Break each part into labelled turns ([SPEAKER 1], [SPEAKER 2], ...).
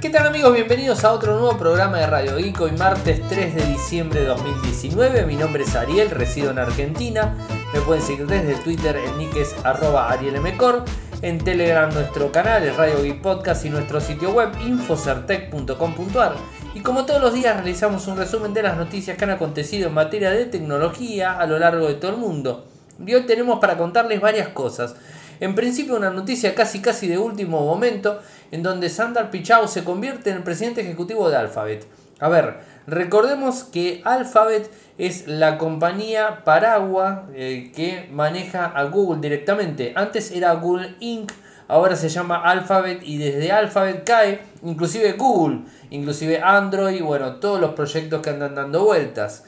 [SPEAKER 1] ¿Qué tal amigos? Bienvenidos a otro nuevo programa de Radio Geek. Hoy martes 3 de diciembre de 2019. Mi nombre es Ariel, resido en Argentina. Me pueden seguir desde Twitter, el nick es @arielmcor. En Telegram nuestro canal es Radio Geek Podcast y nuestro sitio web infocertec.com.ar. Y como todos los días realizamos un resumen de las noticias que han acontecido en materia de tecnología a lo largo de todo el mundo. Y hoy tenemos para contarles varias cosas. En principio una noticia casi de último momento, en donde Sundar Pichai se convierte en el presidente ejecutivo de Alphabet. A ver, recordemos que Alphabet es la compañía paraguas que maneja a Google directamente. Antes era Google Inc., ahora se llama Alphabet y desde Alphabet cae inclusive Google, inclusive Android, bueno, todos los proyectos que andan dando vueltas.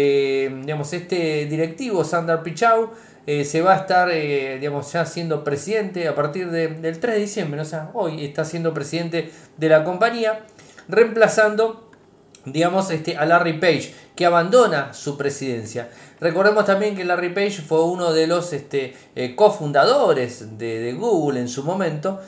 [SPEAKER 1] Este directivo, Sundar Pichai, se va a estar ya siendo presidente a partir del 3 de diciembre, o sea, hoy está siendo presidente de la compañía, reemplazando a Larry Page, que abandona su presidencia. Recordemos también que Larry Page fue uno de los cofundadores de Google en su momento.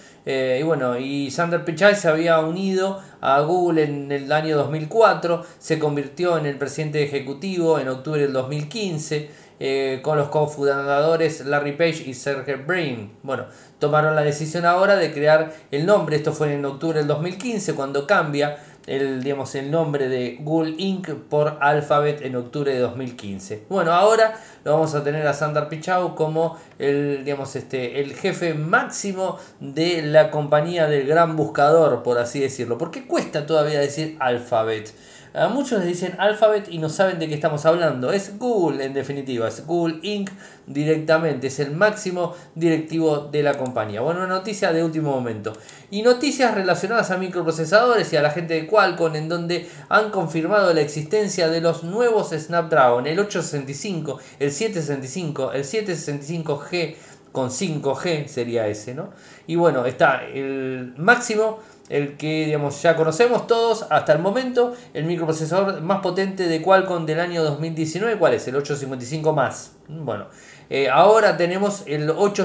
[SPEAKER 1] Y Sundar Pichai se había unido a Google en el año 2004, se convirtió en el presidente ejecutivo en octubre del 2015. Con los cofundadores Larry Page y Sergey Brin. Bueno, tomaron la decisión ahora de crear el nombre. Esto fue en octubre del 2015 cuando cambia el nombre de Google Inc. por Alphabet en octubre de 2015. Bueno, ahora lo vamos a tener a Sundar Pichai como el jefe máximo de la compañía del gran buscador, por así decirlo. ¿Por qué cuesta todavía decir Alphabet? A muchos les dicen Alphabet y no saben de qué estamos hablando. Es Google en definitiva, es Google Inc. directamente, es el máximo directivo de la compañía. Bueno, una noticia de último momento. Y noticias relacionadas a microprocesadores y a la gente de Qualcomm, en donde han confirmado la existencia de los nuevos Snapdragon, el 865, el 765, el 765G con 5G sería ese, ¿no? Y bueno, está el máximo, el que ya conocemos todos hasta el momento, el microprocesador más potente de Qualcomm del año 2019. ¿Cuál es? El 855 más. Bueno, ahora tenemos el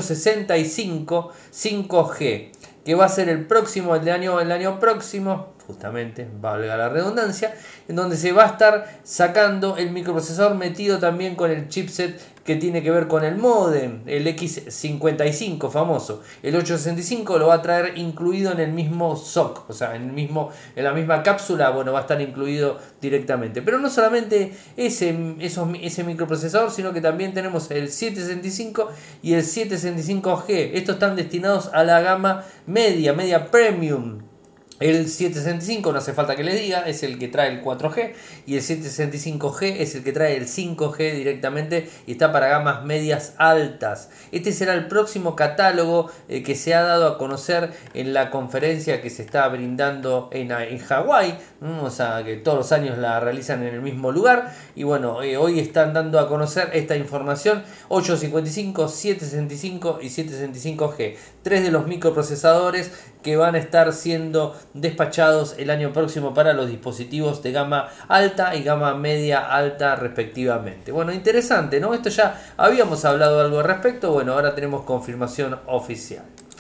[SPEAKER 1] 865 5G, que va a ser el año próximo, justamente, valga la redundancia, en donde se va a estar sacando el microprocesador metido también con el chipset que tiene que ver con el modem, el X55 famoso. El 865 lo va a traer incluido en el mismo SoC, o sea, en la misma cápsula, bueno, va a estar incluido directamente. Pero no solamente ese microprocesador, sino que también tenemos el 765 y el 765G. Estos están destinados a la gama media premium. El 765, no hace falta que les diga, es el que trae el 4G, y el 765G es el que trae el 5G directamente y está para gamas medias altas. Este será el próximo catálogo que se ha dado a conocer en la conferencia que se está brindando en Hawái, o sea que todos los años la realizan en el mismo lugar. Y bueno, hoy están dando a conocer esta información: 855, 765 y 765G, tres de los microprocesadores que van a estar siendo despachados el año próximo para los dispositivos de gama alta y gama media alta respectivamente. Bueno, interesante, ¿no? Esto ya habíamos hablado algo al respecto, bueno, ahora tenemos confirmación oficial.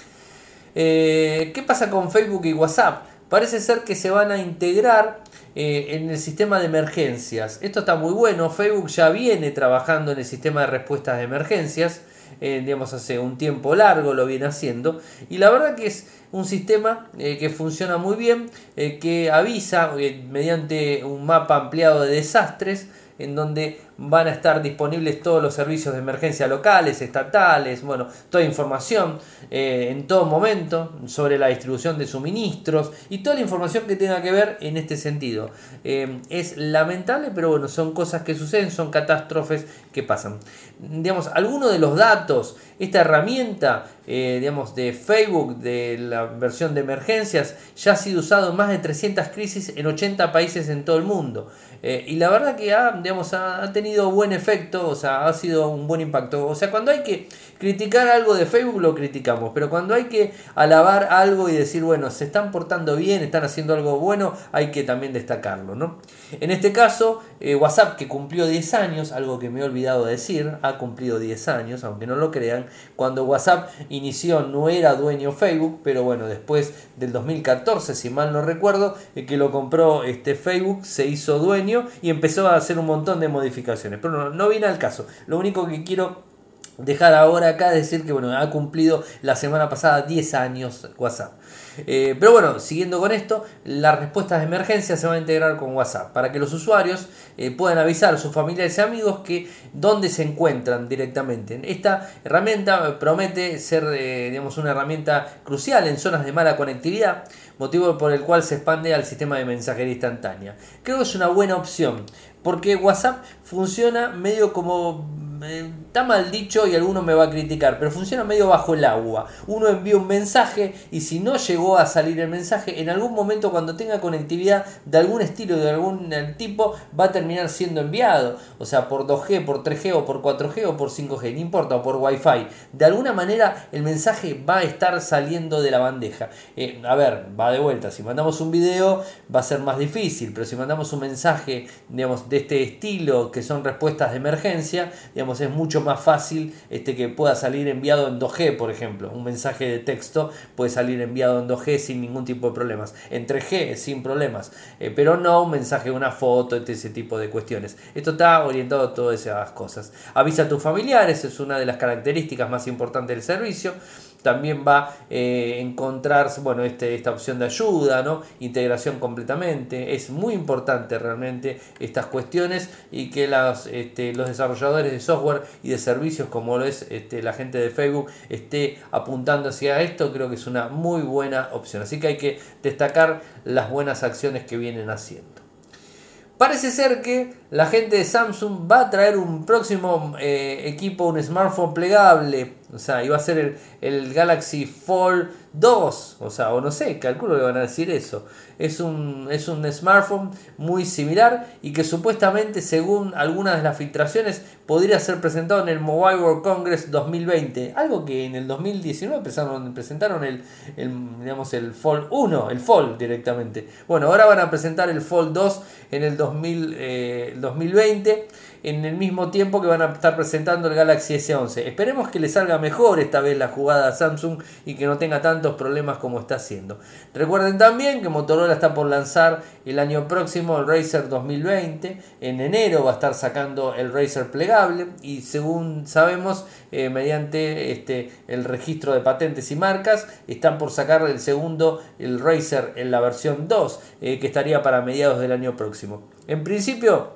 [SPEAKER 1] ¿Qué pasa con Facebook y WhatsApp? Parece ser que se van a integrar en el sistema de emergencias. Esto está muy bueno. Facebook ya viene trabajando en el sistema de respuestas de emergencias. Hace un tiempo largo lo viene haciendo, y la verdad que es un sistema que funciona muy bien, que avisa mediante un mapa ampliado de desastres, en donde van a estar disponibles todos los servicios de emergencia locales, estatales, bueno, toda información en todo momento sobre la distribución de suministros y toda la información que tenga que ver en este sentido. Es lamentable, pero bueno, son cosas que suceden, son catástrofes que pasan. Algunos de los datos, esta herramienta de Facebook, de la versión de emergencias, ya ha sido usado en más de 300 crisis en 80 países en todo el mundo. Y la verdad que ha tenido tenido buen efecto, o sea, ha sido un buen impacto. O sea, cuando hay que criticar algo de Facebook lo criticamos, pero cuando hay que alabar algo y decir, bueno, se están portando bien, están haciendo algo bueno, hay que también destacarlo, ¿no? En este caso, WhatsApp, que cumplió 10 años, algo que me he olvidado de decir, ha cumplido 10 años, aunque no lo crean. Cuando WhatsApp inició no era dueño Facebook, pero bueno, después del 2014, si mal no recuerdo, que lo compró Facebook, se hizo dueño y empezó a hacer un montón de modificaciones. Pero no viene al caso. Lo único que quiero dejar ahora acá es decir que bueno, ha cumplido la semana pasada 10 años WhatsApp. Pero bueno, siguiendo con esto, las respuestas de emergencia se van a integrar con WhatsApp para que los usuarios puedan avisar a sus familiares y amigos que dónde se encuentran directamente. Esta herramienta promete ser digamos, una herramienta crucial en zonas de mala conectividad, motivo por el cual se expande al sistema de mensajería instantánea. Creo que es una buena opción porque WhatsApp funciona medio como... está mal dicho y alguno me va a criticar, pero funciona medio bajo el agua. Uno envía un mensaje y si no llegó a salir el mensaje, en algún momento cuando tenga conectividad de algún estilo, de algún tipo, va a terminar siendo enviado. O sea, por 2G, por 3G o por 4G o por 5G, no importa, o por Wi-Fi. De alguna manera el mensaje va a estar saliendo de la bandeja. A ver, va de vuelta. Si mandamos un video va a ser más difícil, pero si mandamos un mensaje, digamos, de este estilo, que son respuestas de emergencia, digamos, es mucho más fácil que pueda salir enviado en 2G, por ejemplo. Un mensaje de texto puede salir enviado en 2G sin ningún tipo de problemas. En 3G sin problemas. Pero no un mensaje, una foto, ese tipo de cuestiones. Esto está orientado a todas esas cosas. Avisa a tus familiares, es una de las características más importantes del servicio. También va a encontrar bueno, esta opción de ayuda, ¿no? Integración completamente. Es muy importante realmente estas cuestiones y que los desarrolladores de software y de servicios como lo es la gente de Facebook esté apuntando hacia esto. Creo que es una muy buena opción. Así que hay que destacar las buenas acciones que vienen haciendo. Parece ser que la gente de Samsung va a traer un próximo equipo, un smartphone plegable. O sea, iba a ser el Galaxy Fold 2. O sea, o no sé, calculo que van a decir eso. Es un smartphone muy similar y que supuestamente, según algunas de las filtraciones, podría ser presentado en el Mobile World Congress 2020. Algo que en el 2019 presentaron el Fold 1, el Fold directamente. Bueno, ahora van a presentar el Fold 2 en el 2020, en el mismo tiempo que van a estar presentando el Galaxy S11. Esperemos que le salga mejor esta vez la jugada a Samsung y que no tenga tantos problemas como está haciendo. Recuerden también que Motorola está por lanzar el año próximo el Razr 2020. En enero va a estar sacando el Razr plegable y según sabemos, mediante el registro de patentes y marcas, están por sacar el segundo, el Razr en la versión 2, que estaría para mediados del año próximo. En principio,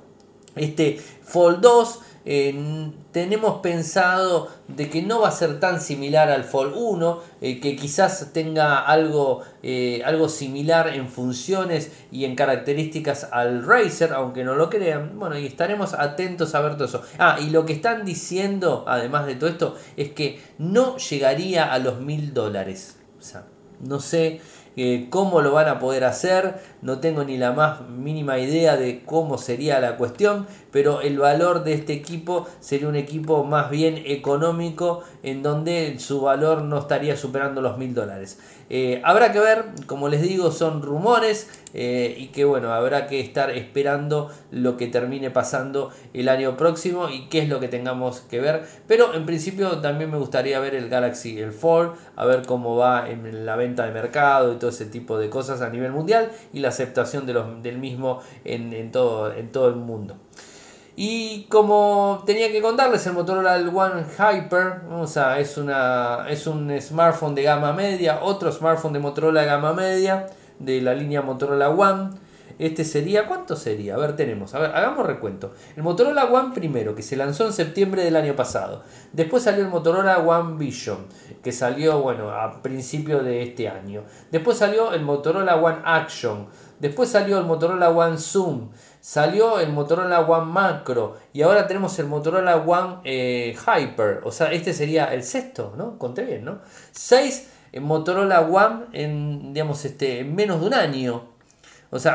[SPEAKER 1] Fold 2 tenemos pensado de que no va a ser tan similar al Fold 1, que quizás tenga algo similar en funciones y en características al Razr, aunque no lo crean. Bueno, y estaremos atentos a ver todo eso. Y lo que están diciendo, además de todo esto, es que no llegaría a los $1000. O sea, no sé cómo lo van a poder hacer, no tengo ni la más mínima idea de cómo sería la cuestión, pero el valor de este equipo sería un equipo más bien económico, en donde su valor no estaría superando los $1000. Habrá que ver, como les digo, son rumores, y que bueno, habrá que estar esperando lo que termine pasando el año próximo y qué es lo que tengamos que ver. Pero en principio también me gustaría ver el Galaxy, el Fold, a ver cómo va en la venta de mercado y todo ese tipo de cosas a nivel mundial y la aceptación del mismo en todo el mundo. Y como tenía que contarles, el Motorola One Hyper, o sea, es un smartphone de gama media, otro smartphone de Motorola de gama media, de la línea Motorola One. ¿Cuánto sería? A ver, hagamos recuento. El Motorola One primero, que se lanzó en septiembre del año pasado. Después salió el Motorola One Vision, que salió, bueno, a principio de este año. Después salió el Motorola One Action. Después salió el Motorola One Zoom. Salió el Motorola One Macro. Y ahora tenemos el Motorola One Hyper. O sea, este sería el sexto, ¿no? Conté bien, ¿no? 6 en Motorola One en menos de un año. O sea,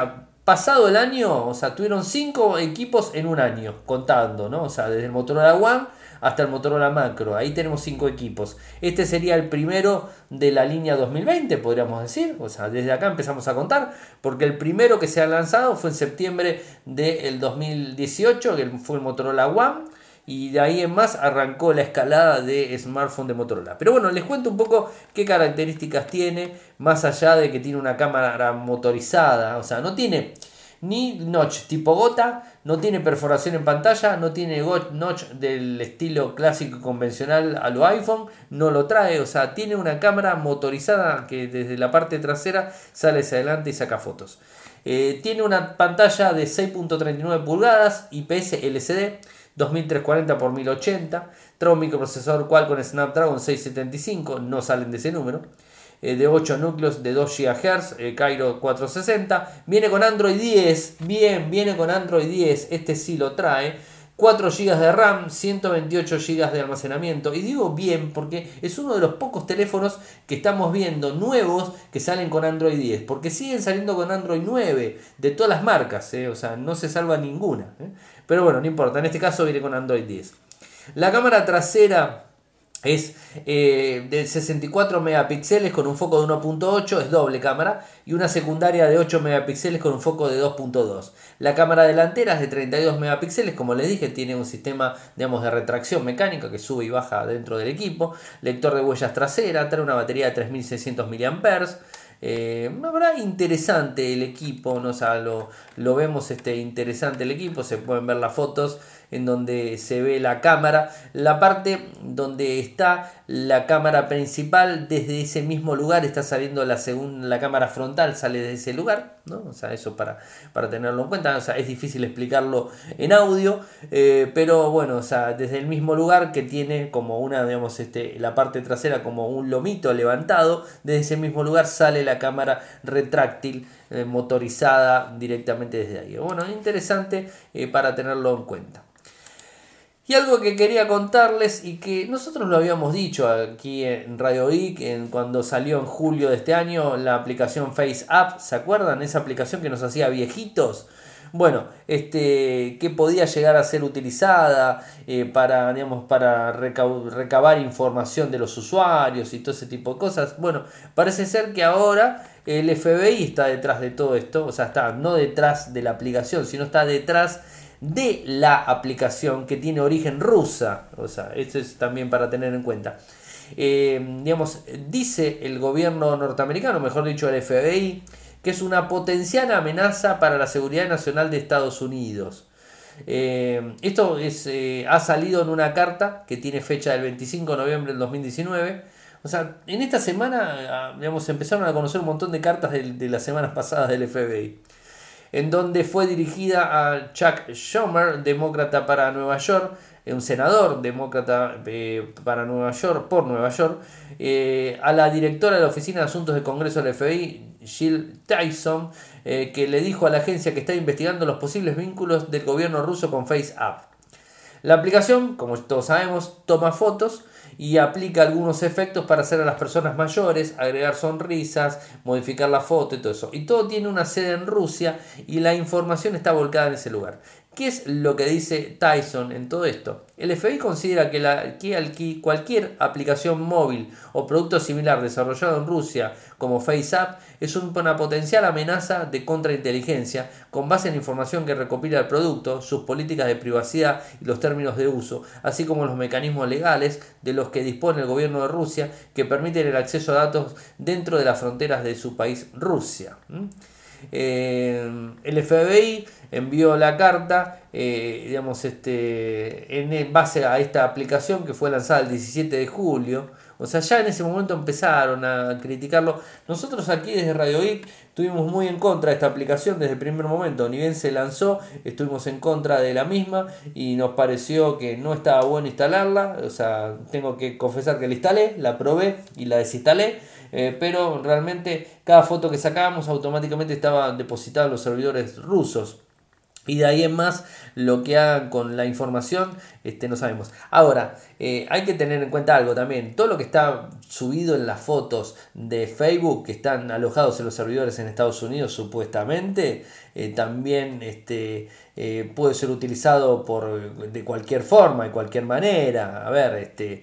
[SPEAKER 1] pasado el año, o sea, tuvieron 5 equipos en un año, contando, ¿no? O sea, desde el Motorola One hasta el Motorola Macro, ahí tenemos 5 equipos. Este sería el primero de la línea 2020, podríamos decir, o sea, desde acá empezamos a contar, porque el primero que se ha lanzado fue en septiembre del 2018, que fue el Motorola One, y de ahí en más arrancó la escalada de smartphone de Motorola. Pero bueno, les cuento un poco qué características tiene, más allá de que tiene una cámara motorizada, o sea, no tiene ni notch tipo gota, no tiene perforación en pantalla, no tiene notch del estilo clásico y convencional a lo iPhone, no lo trae, o sea, tiene una cámara motorizada que desde la parte trasera sale hacia adelante y saca fotos. Tiene una pantalla de 6.39 pulgadas, IPS LCD, 2340 x 1080, trae un microprocesador Qualcomm Snapdragon 675, no salen de ese número, de 8 núcleos de 2 GHz, Cairo 460, viene con Android 10, viene con Android 10, este sí lo trae, 4 GB de RAM, 128 GB de almacenamiento, y digo bien porque es uno de los pocos teléfonos que estamos viendo nuevos que salen con Android 10, porque siguen saliendo con Android 9 de todas las marcas, o sea, no se salva ninguna, pero bueno, no importa, en este caso viene con Android 10. La cámara trasera es de 64 megapíxeles con un foco de 1.8, es doble cámara, y una secundaria de 8 megapíxeles con un foco de 2.2. La cámara delantera es de 32 megapíxeles, como les dije, tiene un sistema, digamos, de retracción mecánica que sube y baja dentro del equipo, lector de huellas trasera, trae una batería de 3600 mAh. La verdad interesante el equipo, ¿no? O sea, lo vemos interesante el equipo, se pueden ver las fotos en donde se ve la cámara, la parte donde está la cámara principal, desde ese mismo lugar está saliendo la cámara frontal, sale de ese lugar, ¿no? O sea, eso para tenerlo en cuenta, o sea, es difícil explicarlo en audio, pero bueno, o sea, desde el mismo lugar que tiene como una, digamos, la parte trasera como un lomito levantado, desde ese mismo lugar sale la cámara retráctil, motorizada directamente desde ahí. Bueno, interesante para tenerlo en cuenta. Y algo que quería contarles y que nosotros lo habíamos dicho aquí en Radio Geek cuando salió en julio de este año la aplicación FaceApp, ¿se acuerdan? Esa aplicación que nos hacía viejitos. Bueno, que podía llegar a ser utilizada para, digamos, para recabar información de los usuarios y todo ese tipo de cosas. Bueno, parece ser que ahora el FBI está detrás de todo esto, o sea, está no detrás de la aplicación, sino está detrás de la aplicación que tiene origen rusa, o sea, esto es también para tener en cuenta. Digamos, dice el gobierno norteamericano, mejor dicho el FBI, que es una potencial amenaza para la seguridad nacional de Estados Unidos. Esto ha salido en una carta que tiene fecha del 25 de noviembre del 2019. O sea, en esta semana, digamos, empezaron a conocer un montón de cartas de las semanas pasadas del FBI, en donde fue dirigida a Chuck Schumer, demócrata para Nueva York, un senador demócrata para Nueva York, por Nueva York, a la directora de la Oficina de Asuntos de Congreso del FBI, Jill Tyson, que le dijo a la agencia que está investigando los posibles vínculos del gobierno ruso con FaceApp. La aplicación, como todos sabemos, toma fotos y aplica algunos efectos para hacer a las personas mayores, agregar sonrisas, modificar la foto y todo eso. Y todo tiene una sede en Rusia y la información está volcada en ese lugar. ¿Qué es lo que dice Tyson en todo esto? El FBI considera que cualquier aplicación móvil o producto similar desarrollado en Rusia como FaceApp es una potencial amenaza de contrainteligencia con base en la información que recopila el producto, sus políticas de privacidad y los términos de uso, así como los mecanismos legales de los que dispone el gobierno de Rusia que permiten el acceso a datos dentro de las fronteras de su país, Rusia. El FBI envió la carta en base a esta aplicación que fue lanzada el 17 de julio. O sea, ya en ese momento empezaron a criticarlo. Nosotros aquí desde Radio Geek estuvimos muy en contra de esta aplicación desde el primer momento. Ni bien se lanzó, estuvimos en contra de la misma y nos pareció que no estaba bueno instalarla. O sea, tengo que confesar que la instalé, la probé y la desinstalé. Pero realmente cada foto que sacábamos automáticamente estaba depositada en los servidores rusos. Y de ahí en más, lo que hagan con la información, no sabemos. Ahora, hay que tener en cuenta algo también. Todo lo que está subido en las fotos de Facebook, que están alojados en los servidores en Estados Unidos, supuestamente, también puede ser utilizado de cualquier forma, de cualquier manera. A ver,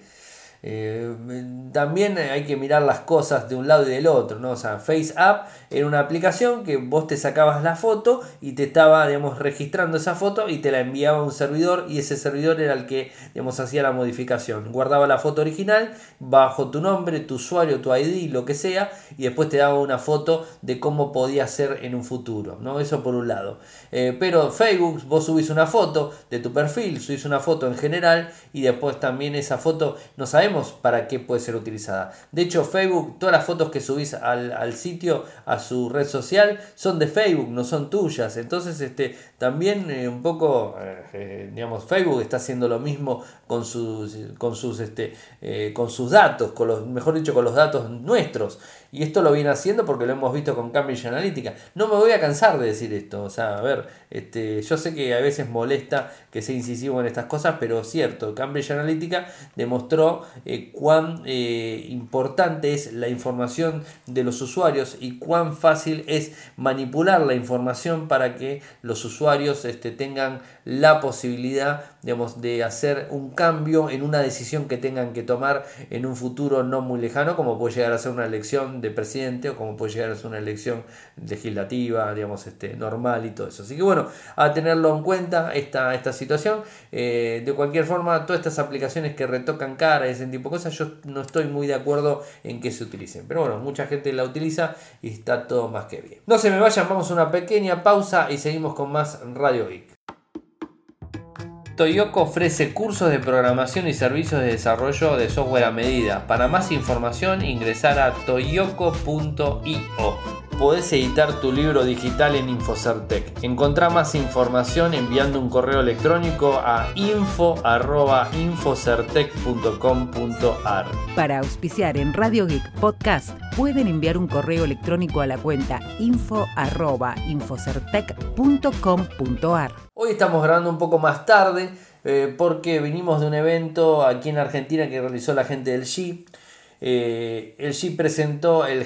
[SPEAKER 1] eh, también hay que mirar las cosas de un lado y del otro, ¿no? O sea, FaceApp era una aplicación que vos te sacabas la foto y te estaba, digamos, registrando esa foto y te la enviaba a un servidor, y ese servidor era el que, digamos, hacía la modificación. Guardaba la foto original bajo tu nombre, tu usuario, tu ID, lo que sea, y después te daba una foto de cómo podía ser en un futuro, ¿no? Eso por un lado. Pero Facebook, vos subís una foto de tu perfil, subís una foto en general, y después también esa foto no sabemos para qué puede ser utilizada. De hecho, Facebook, todas las fotos que subís al sitio, a su red social, son de Facebook, no son tuyas. Entonces, también un poco, digamos, Facebook está haciendo lo mismo con sus datos, mejor dicho, con los datos nuestros. Y esto lo viene haciendo porque lo hemos visto con Cambridge Analytica. No me voy a cansar de decir esto. O sea, a ver, yo sé que a veces molesta que sea incisivo en estas cosas, pero es cierto. Cambridge Analytica demostró cuán importante es la información de los usuarios y cuán fácil es manipular la información para que los usuarios tengan la posibilidad, digamos, de hacer un cambio en una decisión que tengan que tomar en un futuro no muy lejano, como puede llegar a ser una elección de presidente o como puede llegar a ser una elección legislativa, digamos, normal y todo eso. Así que bueno, a tenerlo en cuenta esta situación. De cualquier forma, todas estas aplicaciones que retocan cara y ese tipo de cosas, yo no estoy muy de acuerdo en que se utilicen. Pero bueno, mucha gente la utiliza y está todo más que bien. No se me vayan, vamos a una pequeña pausa y seguimos con más Radio Geek. Toyoko ofrece cursos de programación y servicios de desarrollo de software a medida. Para más información, ingresar a toyoko.io. Podés editar tu libro digital en Infocertec. Encontrá más información enviando un correo electrónico a info@infocertec.com.ar.
[SPEAKER 2] Para auspiciar en Radio Geek Podcast, pueden enviar un correo electrónico a la cuenta info@infocertec.com.ar.
[SPEAKER 1] Hoy estamos grabando un poco más tarde porque venimos de un evento aquí en Argentina que realizó la gente del G. El G presentó el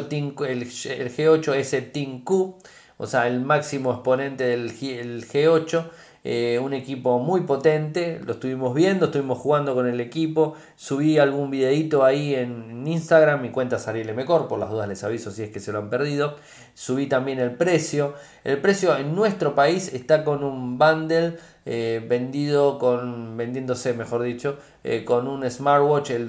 [SPEAKER 1] G8S Team Q, o sea, el máximo exponente del G8. Un equipo muy potente, lo estuvimos viendo, estuvimos jugando con el equipo. Subí algún videito ahí en Instagram, mi cuenta es Ariel Mecor, por las dudas les aviso si es que se lo han perdido. Subí también el precio en nuestro país está con un bundle vendiéndose, mejor dicho, con un smartwatch, el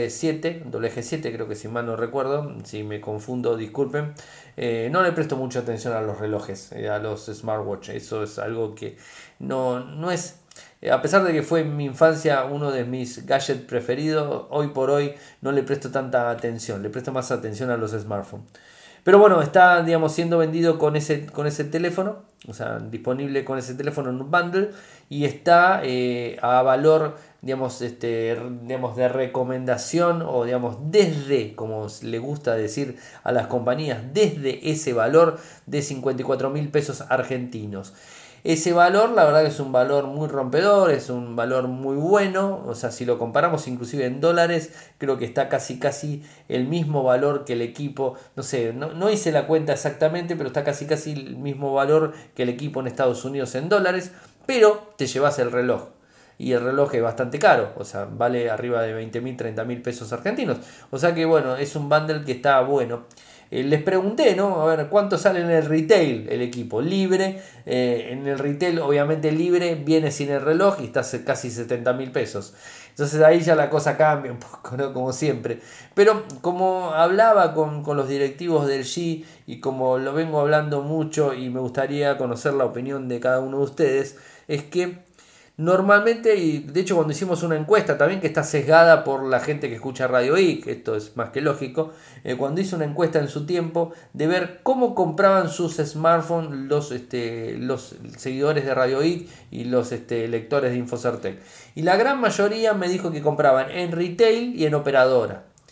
[SPEAKER 1] WG7 creo que, si mal no recuerdo, si me confundo disculpen. No le presto mucha atención a los relojes, a los smartwatch. Eso es algo que no es, a pesar de que fue en mi infancia uno de mis gadgets preferidos, hoy por hoy no le presto tanta atención, le presto más atención a los smartphones. Pero bueno, está, digamos, siendo vendido con ese teléfono, o sea, disponible con ese teléfono en un bundle, y está a valor, digamos, de recomendación, o digamos, desde, como le gusta decir a las compañías, desde ese valor de 54.000 pesos argentinos. Ese valor, la verdad que es un valor muy rompedor, es un valor muy bueno. O sea, si lo comparamos inclusive en dólares, creo que está casi el mismo valor que el equipo. No sé, no hice la cuenta exactamente, pero está casi el mismo valor que el equipo en Estados Unidos en dólares. Pero te llevas el reloj. Y el reloj es bastante caro, o sea, vale arriba de 20.000, 30.000 pesos argentinos. O sea que bueno, es un bundle que está bueno. Les pregunté, ¿no? A ver, ¿cuánto sale en el retail el equipo? Libre. En el retail, obviamente libre, viene sin el reloj y está casi 70.000 pesos. Entonces ahí ya la cosa cambia un poco, ¿no? Como siempre. Pero como hablaba con los directivos del G y como lo vengo hablando mucho y me gustaría conocer la opinión de cada uno de ustedes, es que normalmente, y de hecho cuando hicimos una encuesta también que está sesgada por la gente que escucha Radio Geek, esto es más que lógico, cuando hice una encuesta en su tiempo de ver cómo compraban sus smartphones los seguidores de Radio Geek y los lectores de Infocertec. Y la gran mayoría me dijo que compraban en retail y en operadora.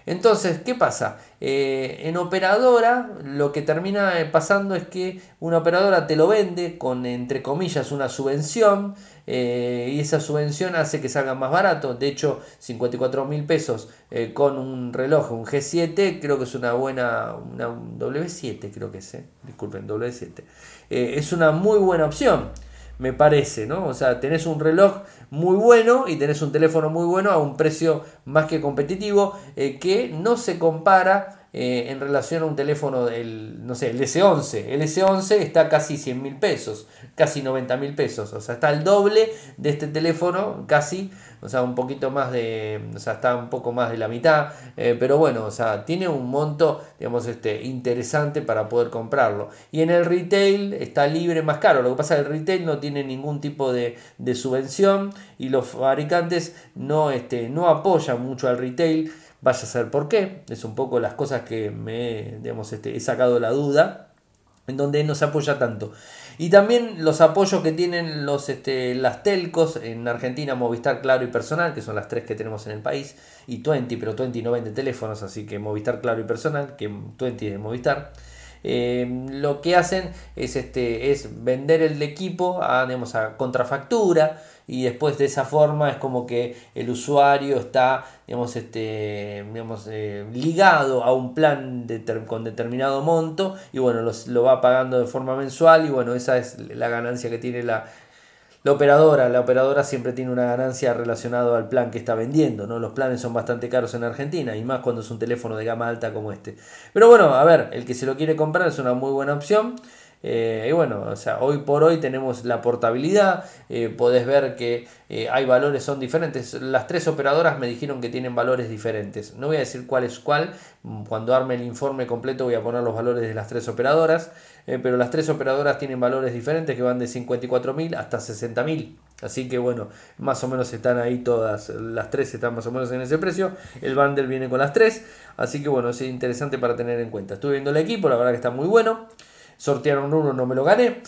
[SPEAKER 1] Entonces, ¿qué pasa? En operadora lo que termina pasando es que una operadora te lo vende con, entre comillas, una subvención, y esa subvención hace que salga más barato. De hecho, 54.000 pesos con un reloj, un G7, creo que es una buena, un W7 creo que es, disculpen, W7. Es una muy buena opción, me parece, ¿no? O sea, tenés un reloj muy bueno y tenés un teléfono muy bueno a un precio más que competitivo, que no se compara en relación a un teléfono del, no sé, el S11. El S11 está casi 100.000 pesos, casi 90.000 pesos, o sea, está el doble de este teléfono, casi, o sea, un poquito más de, o sea, está un poco más de la mitad, pero bueno, o sea, tiene un monto, digamos, interesante para poder comprarlo. Y en el retail está libre, más caro. Lo que pasa es que el retail no tiene ningún tipo de subvención y los fabricantes no apoyan mucho al retail. Vaya a saber por qué. Es un poco las cosas que digamos, he sacado la duda, en donde no se apoya tanto. Y también los apoyos que tienen las telcos en Argentina, Movistar, Claro y Personal, que son las tres que tenemos en el país, y Tuenti, pero Tuenti no vende teléfonos, así que Movistar, Claro y Personal, que Tuenti es Movistar. Lo que hacen es vender el equipo digamos, a contrafactura, y después de esa forma es como que el usuario está, digamos, ligado a un plan con determinado monto, y bueno, lo va pagando de forma mensual, y bueno, esa es la ganancia que tiene la operadora. La operadora siempre tiene una ganancia relacionada al plan que está vendiendo, ¿no? Los planes son bastante caros en Argentina, y más cuando es un teléfono de gama alta como este. Pero bueno, a ver, el que se lo quiere comprar es una muy buena opción. Y bueno, o sea, hoy por hoy tenemos la portabilidad, podés ver que hay valores, son diferentes. Las tres operadoras me dijeron que tienen valores diferentes. No voy a decir cuál es cuál, cuando arme el informe completo voy a poner los valores de las tres operadoras, pero las tres operadoras tienen valores diferentes que van de 54.000 hasta 60.000. Así que bueno, más o menos están ahí todas, las tres están más o menos en ese precio. El bundle viene con las tres, así que bueno, es interesante para tener en cuenta. Estuve viendo el equipo, la verdad que está muy bueno. Sortearon uno, no me lo gané.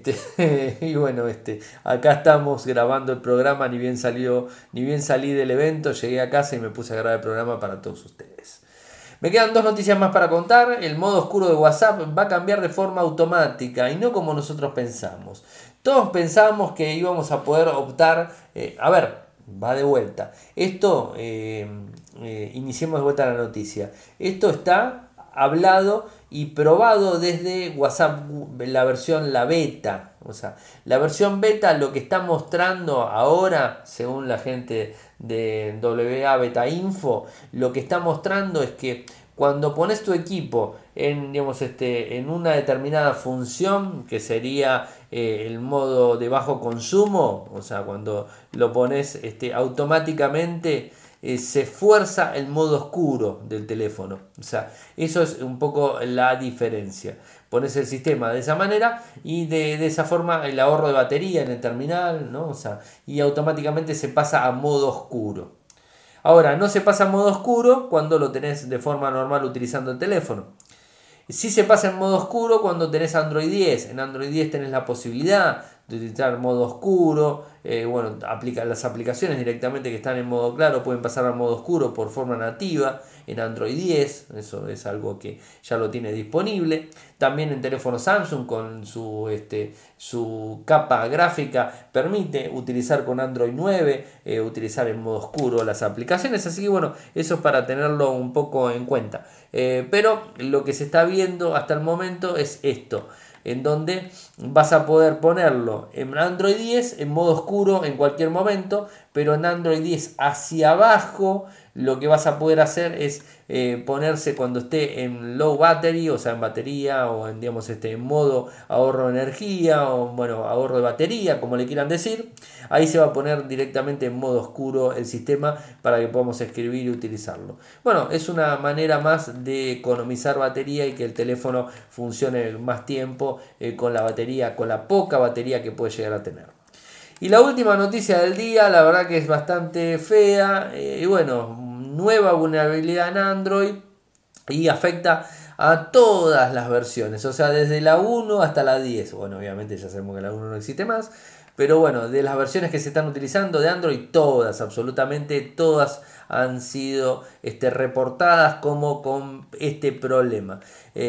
[SPEAKER 1] Y bueno, acá estamos grabando el programa. Ni bien salí del evento, llegué a casa y me puse a grabar el programa para todos ustedes. Me quedan dos noticias más para contar. El modo oscuro de WhatsApp va a cambiar de forma automática y no como nosotros pensamos. Todos pensábamos que íbamos a poder optar. A ver, va de vuelta. Iniciemos de vuelta la noticia. Esto está hablado y probado desde WhatsApp, la beta. O sea, la versión beta lo que está mostrando ahora, según la gente de WA Beta Info, lo que está mostrando es que cuando pones tu equipo en una determinada función, que sería el modo de bajo consumo, o sea, cuando lo pones automáticamente, se fuerza el modo oscuro del teléfono. O sea, eso es un poco la diferencia. Pones el sistema de esa manera y de esa forma el ahorro de batería en el terminal, ¿no? O sea, y automáticamente se pasa a modo oscuro. Ahora, no se pasa a modo oscuro cuando lo tenés de forma normal utilizando el teléfono. Sí se pasa en modo oscuro cuando tenés Android 10. En Android 10 tenés la posibilidad de utilizar modo oscuro. Las aplicaciones directamente que están en modo claro pueden pasar a modo oscuro por forma nativa en Android 10. Eso es algo que ya lo tiene disponible. También en teléfono Samsung con su capa gráfica permite utilizar con Android 9, utilizar en modo oscuro las aplicaciones. Así que bueno, eso es para tenerlo un poco en cuenta. Pero lo que se está viendo hasta el momento es esto, en donde vas a poder ponerlo en Android 10 en modo oscuro en cualquier momento, pero en Android 10 hacia abajo lo que vas a poder hacer es ponerse cuando esté en low battery, o sea en batería, o en modo ahorro de energía, o bueno, ahorro de batería, como le quieran decir. Ahí se va a poner directamente en modo oscuro el sistema para que podamos escribir y utilizarlo. Bueno, es una manera más de economizar batería y que el teléfono funcione más tiempo con la batería, con la poca batería que puede llegar a tener. Y la última noticia del día, la verdad que es bastante fea, y bueno, nueva vulnerabilidad en Android y afecta a todas las versiones, o sea, desde la 1 hasta la 10. Bueno, obviamente ya sabemos que la 1 no existe más, Pero bueno, de las versiones que se están utilizando de Android, todas, absolutamente todas han sido reportadas como con este problema.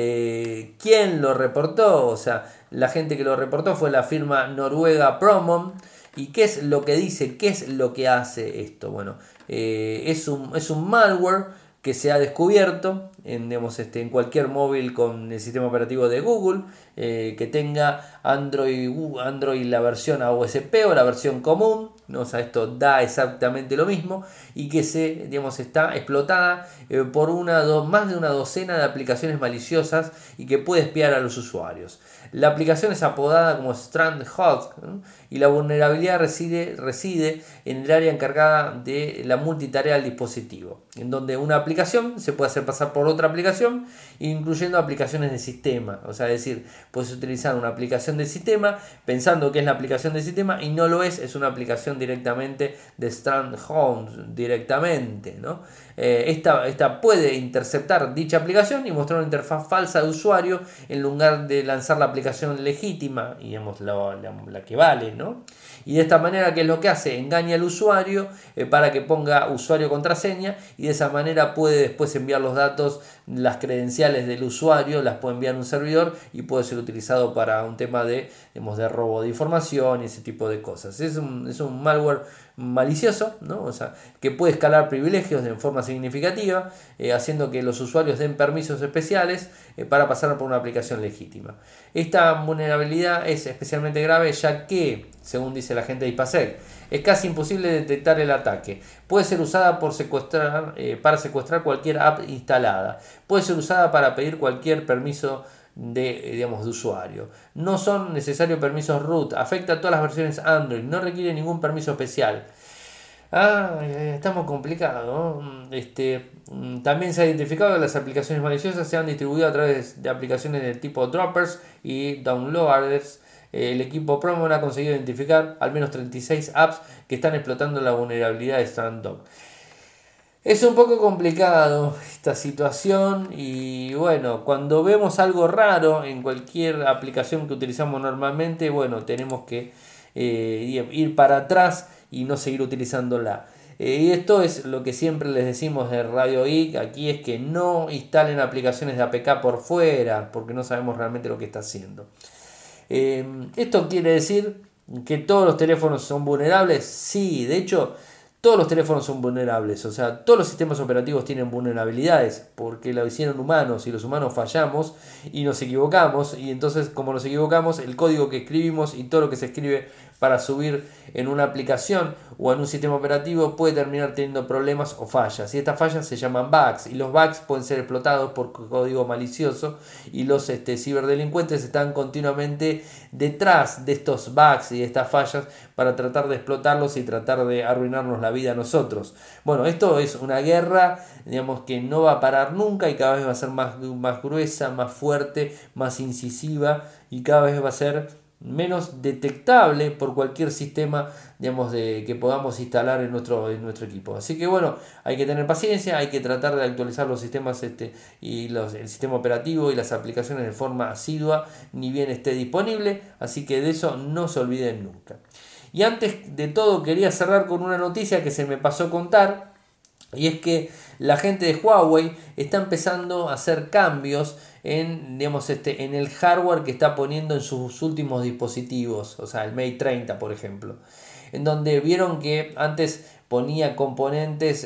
[SPEAKER 1] ¿Quién lo reportó? O sea, la gente que lo reportó fue la firma noruega Promon. ¿Y qué es lo que dice? ¿Qué es lo que hace esto? Bueno, es un malware que se ha descubierto en cualquier móvil con el sistema operativo de Google, que tenga Android la versión AOSP o la versión común, ¿no? O sea, esto da exactamente lo mismo, y que está explotada por más de una docena de aplicaciones maliciosas y que puede espiar a los usuarios. La aplicación es apodada como Strandhawk, ¿no? Y la vulnerabilidad reside en el área encargada de la multitarea del dispositivo, en donde una aplicación se puede hacer pasar por otra aplicación, incluyendo aplicaciones de sistema. O sea, es decir, puedes utilizar una aplicación de sistema pensando que es la aplicación de sistema y no lo es una aplicación directamente de Strandhawk directamente, ¿no? Esta puede interceptar dicha aplicación y mostrar una interfaz falsa de usuario en lugar de lanzar la aplicación legítima, y la que vale, ¿no? Y de esta manera, ¿qué es lo que hace? Engaña al usuario para que ponga usuario contraseña, y de esa manera puede después enviar los datos, las credenciales del usuario, las puede enviar a un servidor y puede ser utilizado para un tema de robo de información y ese tipo de cosas. Es un malware malicioso, ¿no? O sea, que puede escalar privilegios de forma significativa, haciendo que los usuarios den permisos especiales para pasar por una aplicación legítima. Esta vulnerabilidad es especialmente grave ya que, según dice la gente de IPASEC, es casi imposible detectar el ataque. Puede ser usada para secuestrar cualquier app instalada. Puede ser usada para pedir cualquier permiso de usuario. No son necesarios permisos root. Afecta a todas las versiones Android. No requiere ningún permiso especial. Estamos complicados, ¿no? También se ha identificado que las aplicaciones maliciosas se han distribuido a través de aplicaciones de tipo droppers y downloaders. El equipo Promon ha conseguido identificar al menos 36 apps que están explotando la vulnerabilidad de Strandhawk. Es un poco complicado esta situación, y bueno, cuando vemos algo raro en cualquier aplicación que utilizamos normalmente, bueno, tenemos que ir para atrás y no seguir utilizándola. Y esto es lo que siempre les decimos de Radio Geek aquí, es que no instalen aplicaciones de APK por fuera, porque no sabemos realmente lo que está haciendo. ¿Esto quiere decir que todos los teléfonos son vulnerables? Sí, de hecho, todos los teléfonos son vulnerables. O sea, todos los sistemas operativos tienen vulnerabilidades, porque lo hicieron humanos y los humanos fallamos y nos equivocamos. Y entonces, como nos equivocamos, el código que escribimos y todo lo que se escribe para subir en una aplicación o en un sistema operativo puede terminar teniendo problemas o fallas, y estas fallas se llaman bugs, y los bugs pueden ser explotados por código malicioso, y los ciberdelincuentes están continuamente detrás de estos bugs y de estas fallas para tratar de explotarlos y tratar de arruinarnos la vida a nosotros. Bueno, esto es una guerra, que no va a parar nunca, y cada vez va a ser más gruesa, más fuerte, más incisiva, y cada vez va a ser menos detectable por cualquier sistema que podamos instalar en nuestro equipo. Así que bueno, hay que tener paciencia, hay que tratar de actualizar los sistemas el sistema operativo y las aplicaciones de forma asidua, ni bien esté disponible, así que de eso no se olviden nunca. Y antes de todo, quería cerrar con una noticia que se me pasó a contar, y es que la gente de Huawei está empezando a hacer cambios en el hardware que está poniendo en sus últimos dispositivos, o sea, el Mate 30, por ejemplo, en donde vieron que antes ponía componentes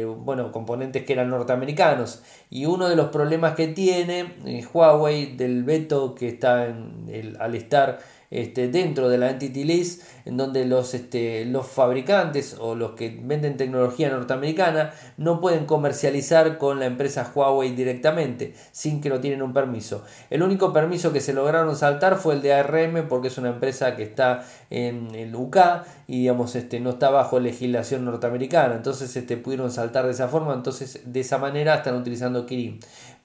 [SPEAKER 1] que eran norteamericanos, y uno de los problemas que tiene Huawei del veto que está al estar dentro de la Entity List, en donde los fabricantes o los que venden tecnología norteamericana no pueden comercializar con la empresa Huawei directamente sin que no tienen un permiso. El único permiso que se lograron saltar fue el de ARM, porque es una empresa que está en el UK y no está bajo legislación norteamericana, entonces pudieron saltar de esa forma, entonces de esa manera están utilizando Kirin.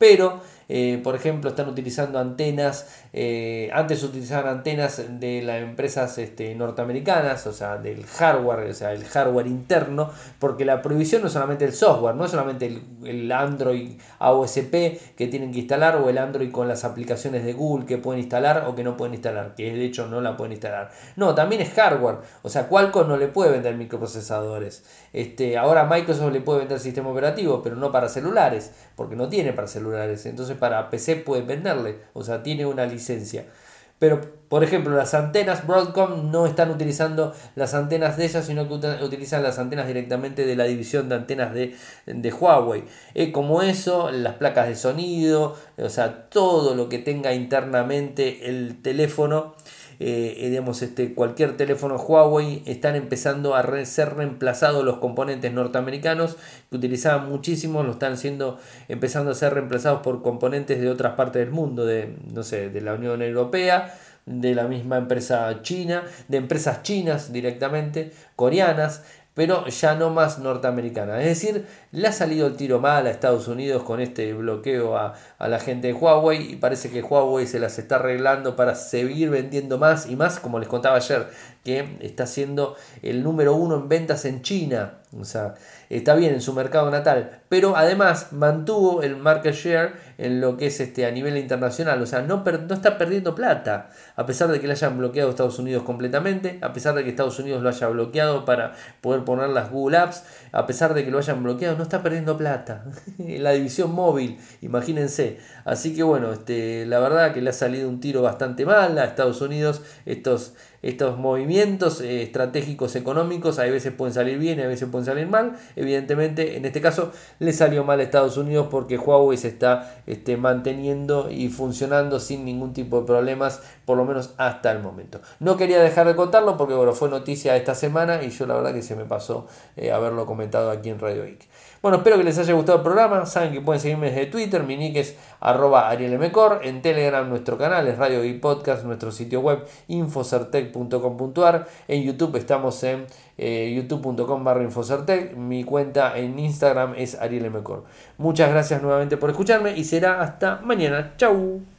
[SPEAKER 1] pero por ejemplo están utilizando antenas, antes utilizaban antenas de las empresas norteamericanas, o sea, del hardware, o sea, el hardware interno, porque la prohibición no es solamente el software, no es solamente el Android AOSP que tienen que instalar, o el Android con las aplicaciones de Google que pueden instalar o que no pueden instalar, que de hecho no la pueden instalar. No, también es hardware, o sea, Qualcomm no le puede vender microprocesadores. Ahora Microsoft le puede vender sistema operativo, pero no para celulares, porque no tiene para celulares. Entonces para PC puede venderle, o sea, tiene una licencia. Pero, por ejemplo, las antenas Broadcom no están utilizando las antenas de ellas, sino que utilizan las antenas directamente de la división de antenas de Huawei. Como eso, las placas de sonido, o sea, todo lo que tenga internamente el teléfono, digamos, cualquier teléfono Huawei, están empezando a ser reemplazados los componentes norteamericanos que utilizaban muchísimo, lo están empezando a ser reemplazados por componentes de otras partes del mundo, no sé, de la Unión Europea, de la misma empresa china, de empresas chinas directamente, coreanas, pero ya no más norteamericana. Es decir, le ha salido el tiro mal a Estados Unidos con este bloqueo a la gente de Huawei, y parece que Huawei se las está arreglando para seguir vendiendo más y más, como les contaba ayer, que está siendo el número 1 en ventas en China. O sea, está bien en su mercado natal, pero además mantuvo el market share en lo que es a nivel internacional. O sea, no está perdiendo plata, a pesar de que le hayan bloqueado a Estados Unidos completamente, a pesar de que Estados Unidos lo haya bloqueado para poder poner las Google Apps, a pesar de que lo hayan bloqueado, no está perdiendo plata. La división móvil, imagínense. Así que bueno, la verdad que le ha salido un tiro bastante mal a Estados Unidos estos movimientos estratégicos económicos. A veces pueden salir bien, a veces pueden salir mal. Evidentemente, en este caso le salió mal a Estados Unidos porque Huawei se está manteniendo y funcionando sin ningún tipo de problemas, por lo menos hasta el momento. No quería dejar de contarlo porque bueno, fue noticia esta semana y yo la verdad que se me pasó haberlo comentado aquí en Radio Geek. Bueno, espero que les haya gustado el programa. Saben que pueden seguirme desde Twitter, mi nick es @arielmcor, en Telegram nuestro canal es Radio Geek Podcast, nuestro sitio web infocertec.com.ar, en YouTube estamos en youtube.com/infocertec, mi cuenta en Instagram es arielmcor. Muchas gracias nuevamente por escucharme y será hasta mañana. Chau.